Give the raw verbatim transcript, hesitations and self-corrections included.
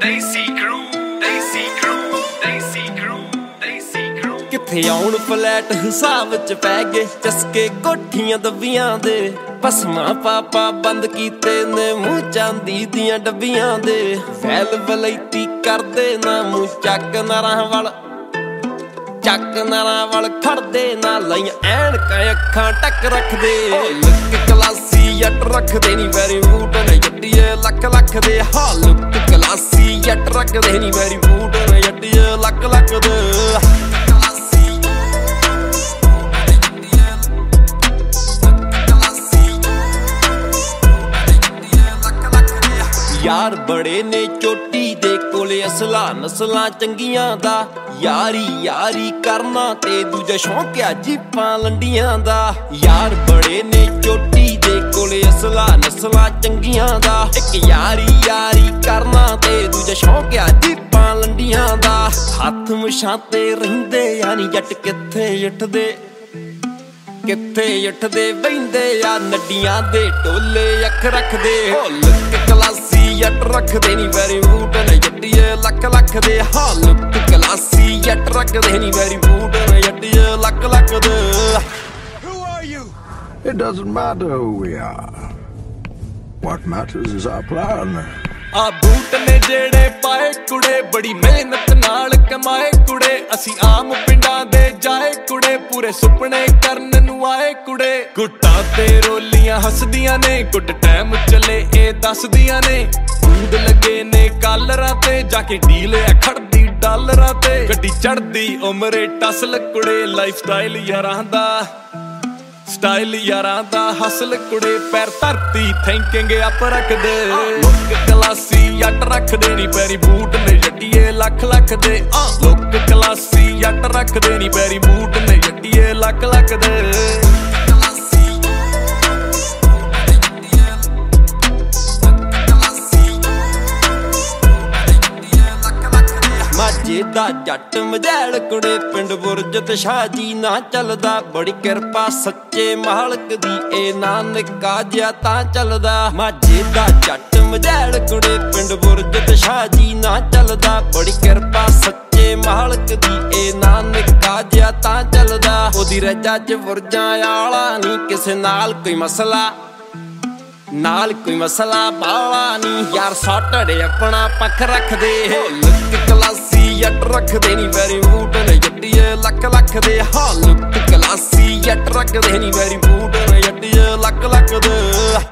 Desi crew, Desi crew, Desi crew, Desi crew। ਕਿੱਥੇ ਆਉਣ flat ਹਿਸਾਬ ਚ ਪੈ ਗਏ ਚਸਕੇ ਕੋਠੀਆਂ ਦੱਬੀਆਂ ਦੇ ਭਸਮਾਂ ਪਾਪਾ ਬੰਦ ਕੀਤੇ ਨੇ ਮੂੰਹ ਚਾਂਦੀ ਦੀਆਂ ਡੱਬੀਆਂ ਦੇ ਵੈਲ ਵਲੈਤੀ ਕਰਦੇ ਨਾ ਮੂੰਹ ਚੱਕ ਨਾਰਾਂ ਵੱਲ ਚੱਕ ਨਾਰਾਂ ਵੱਲ ਖੜਦੇ ਨਾ ਲਾਈਆਂ ਐਨਕਾਂ ਅੱਖਾਂ ਟੱਕ ਰੱਖਦੇ ਲੁੱਕ ਕਲਾਸੀ ਜੱਟ ਰੱਖਦੇ ਨੀ ਵੈਰੀ ਬੂਟ ਨੇ ਜੱਟੀਏ ਲੱਖ ਲੱਖ ਦੇ ਹਾਂ ਲੁੱਕ ਕਲਾਸੀ ਜੱਟ ਰੱਖਦੇ ਨੀ ਵੈਰੀ ਬੂਟ ਨੇ ਜੱਟੀਏ ਲੱਖ ਲੱਖ ਦੇ ਯਾਰ ਬੜੇ ਨੇ ਚੋਟੀ ਦੇ ਕੋਲੇ ਅਸਲਾ ਨਸਲਾਂ ਚੰਗੀਆਂ ਦਾ ਯਾਰੀ ਯਾਰੀ ਕਰਨਾ ਤੇ ਦੂਜਾ ਸ਼ੌਂਕਿਆ ਜੀਪਾਂ ਲੰਡੀਆਂ ਦਾ ਯਾਰ ਬੜੇ ਨੇ ਚੋਟੀ ਦੇ ਕੋਲੇ ਅਸਲਾ ਨਸਲਾਂ ਚੰਗੀਆਂ ਦਾ ਇੱਕ ਯਾਰੀ ਯਾਰੀ ਕਰਨਾ ਤੇ ਦੂਜਾ ਸ਼ੌਂਕਿਆ ਜੀਪਾਂ ਲੰਡੀਆਂ ਦਾ ਹੱਥ ਮਛਾਂ ਤੇ ਰਹਿੰਦੇ ਯਾਨੀ ਜੱਟ ਕਿੱਥੇ ਉੱਠਦੇ ਕਿੱਥੇ ਉੱਠਦੇ ਬਹਿੰਦੇ ਆ ਨੱਡੀਆਂ ਦੇ ਟੋਲੇ ਅੱਖ ਰੱਖਦੇ ਹੋ ਲੁੱਕ ਕਲਾਸੀ ਜੱਟ ਰੱਖਦੇ ਨੀ ਵੈਰੀ ਬੂਟ ਨੇ ਜੱਟੀਏ ਲੱਖ ਲੱਖ ਦੇ ਹਾਂ ਲੁੱਕ ਕਲਾਸੀ ਜੱਟ ਰੱਖਦੇ ਨੀ ਵੈਰੀ ਬੂਟ ਨੇ ਜੱਟੀਏ ਲੱਖ ਲੱਖ ਦੇ Who are you? It doesn't matter who we are. What matters is our plan. ਆ ਬੂਟ ਨੇ ਜਿਹੜੇ ਪਾਏ ਕੁੜੇ ਬੜੀ ਮਿਹਨਤ ਨਾਲ ਕਮਾਏ ਕੁੜੇ ਅਸੀਂ ਆਮ ਪਿੰਡਾਂ ਦੇ ਜਾਏ ਕੁੜੇ ਪੂਰੇ ਸੁਪਨੇ ਕਰਨ ਨੂੰ ਆਏ ਕੁੜੇ ਗੁੱਟਾਂ ਤੇ ਰੋਲੀਆਂ ਹੱਸਦੀਆਂ ਨੇ ਗੁੱਟ ਟਾਈਮ ਚੱਲੇ ਇਹ ਦੱਸਦੀਆਂ ਨੇ ਦੂਦ ਲੱਗੇ ਨੇ ਕਾਲਰਾਂ ਤੇ ਜਾ ਕੇ ਡੀਲ ਆ ਖੜਦੀ ਡਾਲਰਾਂ ਤੇ ਗੱਡੀ ਚੜਦੀ ਉਮਰੇ ਟਸਲ ਕੁੜੇ ਲਾਈਫ ਸਟਾਈਲ ਯਾਰਾਂ ਦਾ ਸਟਾਈਲ ਯਾਰਾਂ ਦਾ ਹਸਲ ਕੁੜੇ ਪੈਰ ਧਰਤੀ ਥਿੰਕਿੰਗ ਅਪ ਰੱਖਦੇ ਲੁੱਕ ਕਲਾਸੀ ਜੱਟ ਰੱਖਦੇ ਨੀ ਪੈਰੀ ਬੂਟ ਨੇ ਜੱਟੀਏ ਲੱਖ ਲੱਖ ਦੇ ਆ ਲੁੱਕ ਕਲਾਸੀ ਜੱਟ ਰੱਖਦੇ ਨੀ ਪੈਰੀ ਬੂਟ ਨੇ ਜੱਟੀਏ ਲੱਖ ਲੱਖ ਦੇ ਮਾਝੇ ਦਾ ਜੱਟ ਮਜੈਲ ਕੁੜੇ ਪਿੰਡ ਬੁਰਜ ਤੇ ਸ਼ਾਹਜੀ ਨਾ ਚੱਲਦਾ ਬੜੀ ਕਿਰਪਾ ਸੱਚੇ ਮਾਲਕ ਦੀ ਇਹ ਨਾ ਨਿੱਕਾ ਜਿਹਾ ਤਾਂ ਚੱਲਦਾ ਮਾਝੇ ਦਾ ਜੱਟ ਮਜੈਲ ਕੁੜੇ ਪਿੰਡ ਬੁਰਜ ਤੇ ਸ਼ਾਹਜੀ ਨਾ ਚੱਲਦਾ ਬੜੀ ਕਿਰਪਾ ਸੱਚੇ ਮਾਲਕ ਦੀ ਇਹ ਨਾ ਨਿੱਕਾ ਜਿਹਾ ਤਾਂ ਚੱਲਦਾ ਉਹਦੀ ਰਜਾ ਚ ਬੁਰਜਾਂ ਆਲਾ ਨੀ ਕਿਸੇ ਨਾਲ ਕੋਈ ਮਸਲਾ ਨਾਲ ਕੋਈ ਮਸਲਾ ਬਾਲਾ ਨੀ ਯਾਰ ਸਾਟੜੇ ਆਪਣਾ ਪੱਖ ਰੱਖਦੇ ਲੁੱਕ ਕਲਾਸੀ ਜੱਟ ਰੱਖਦੇ ਨੀ ਵੈਰੀ ਬੂਟ ਨੇ ਜੱਟੀਏ ਲੱਖ ਲੱਖ ਦੇ ਹਾਂ ਲੁੱਕ ਕਲਾਸੀ ਜੱਟ ਰੱਖਦੇ ਨੀ ਵੈਰੀ ਬੂਟ ਨੇ ਜੱਟੀਏ ਲੱਖ ਲੱਖ ਦੇ